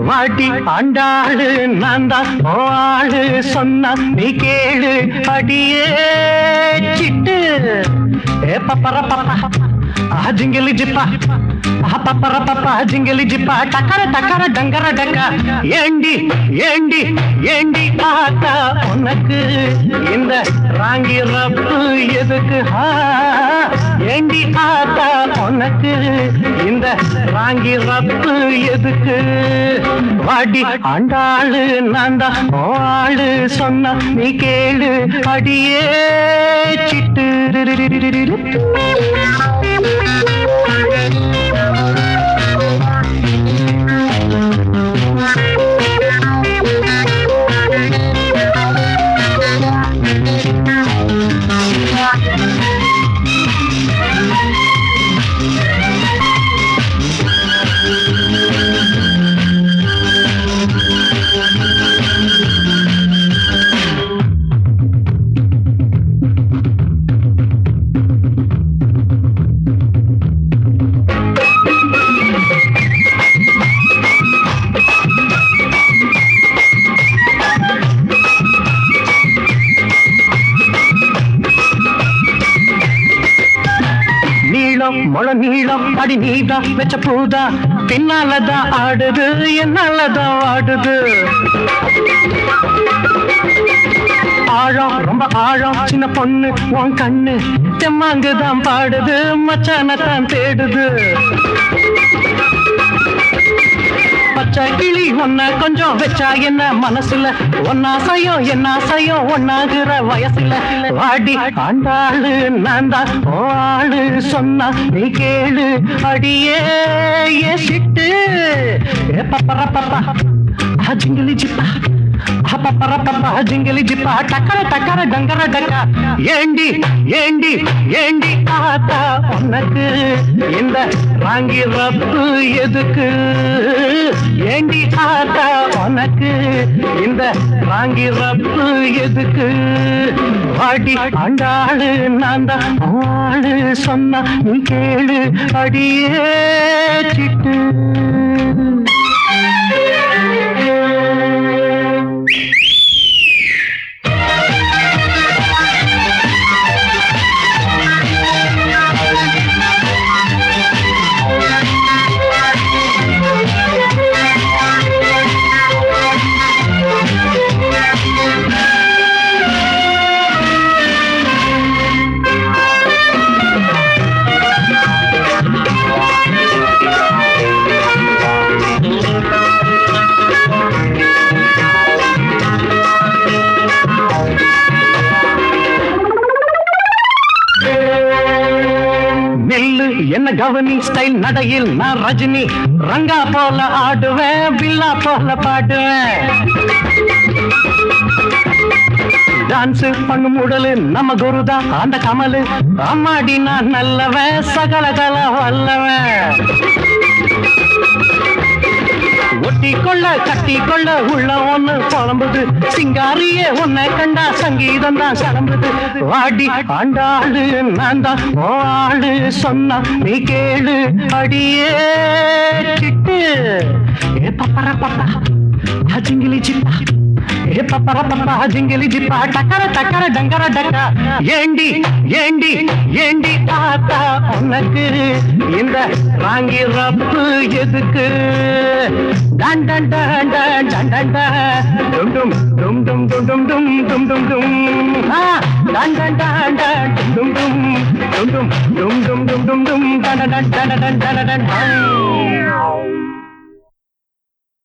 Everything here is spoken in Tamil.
வாடி ஆண்டாளு நான் தான் ஆளு சொன்ன நீ கேளு அடியே சிட்டு பப்பர பப்பா ஜிங்கிலி ஜிப்பா பப்பர பப்பா ஜிங்கிலி ஜிப்பா டக்கர டக்கர டங்கர டக்கா ஏண்டி ஏண்டி ஏண்டி ஆத்தா உனக்கு இந்த ராங்கி ரப்பு எதுக்கு ஏண்டி ஆத்தா உனக்கு இந்த ராங்கி ரப்பு எதுக்கு வாடி ஆண்டாளு நான் தான் ஆளு சொன்ன நீ கேளு அடியே சிட்டு மொள நீளம் அடி நீதா வெச்ச பூதா பின்னாலதான் ஆடுது என்னாலதான் ஆடுது ஆழம் ரொம்ப ஆழம் சின்ன பொண்ணு உன் கண்ணு தெம்மாங்குதான் பாடுது மச்சானத்தான் தேடுது பச்சை கிளி ஒன்ன கொஞ்சம் வச்சா என்ன மனசுல ஒன்னாசையும் என்னாசையும் ஒன்னாகிற வயசுல வாடி ஆண்டாளு நான் தான் ஆளு சொன்ன நீ கேளு அடியே சிட்டு பப்பர பப்பா ஜிங்கிலி ஜிப்பா பப்பர பப்பா ஜிங்கிலி ஜிப்பா டக்கர டக்கர டங்கர டக்கா ஏண்டி ஏண்டி ஏண்டி ஆத்தா உனக்கு இந்த ராங்கி ரப்பு எதுக்கு ஏண்டி ஆத்தா உனக்கு இந்த ராங்கி ரப்பு எதுக்கு வாடி ஆண்டாளு நான் தான் ஆளு சொன்ன நீ கேளு அடியே சிட்டு என்ன கவனி ஸ்டைல் நடையில் நான் ரஜினி ரங்கா போல ஆடுவேன் பில்லா போல பாடுவேன் டான்ஸ் பண்ணும் உடலு நம்ம குருதான் அந்த கமலு அம்மாடி நான் நல்லவன் சகலகல வல்லவன் ஒட்டி கொள்ள கட்டி கொள்ள உள்ள ஒண்ணு புலம்புது சிங்காரியே உன்னை கண்டா சங்கீதம் தான் கிளம்புது வாடி ஆண்டாளு நான் தான் ஆளு சொன்ன நீ கேளு அடியே சிட்டு பப்பர பப்பா ஜிங்கிலி சிப்பா பப்பர பப்பா ஜிங்கிலி ஜிப்பா டக்கர டக்கர டங்கர டக்கா ஏண்டி ஏண்டி ஏண்டி ஆத்தா உனக்கு இந்த ராங்கி ரப்பு எதுக்கு டன் டன் டன் டன் டன் டன் டும் டும் டும் டும் டும் டும் டும் டும் டும் டன் டன் டன் டன் டும் டும் டும் டும் டும் டும் டும் டும் டும் டன் டன் டன் டன் டன் டன்